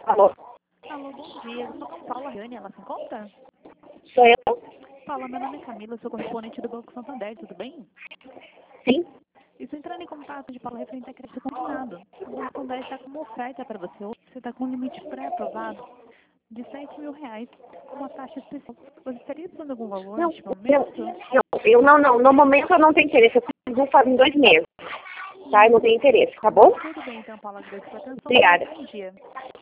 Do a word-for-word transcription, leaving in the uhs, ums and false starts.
Alô? Alô, bom dia. Eu sou com Paula Rani, ela se encontra? Sou eu? Paula, meu nome é Camila, sou correspondente do Banco Santander, tudo bem? Sim. Estou entrando em contato de Paula referente a crédito combinado. O Banco Santander está com uma oferta para você hoje. Você está com um limite pré-aprovado de sete mil reais, com uma taxa especial. Você estaria precisando de algum valor Não, neste eu, momento? eu, eu não, não. No momento eu não tenho interesse. Eu preciso fazer em dois meses. Tá? Eu não tenho interesse, tá bom? Tudo bem, então, Paula, agradeço pela atenção. Obrigada. Bom dia.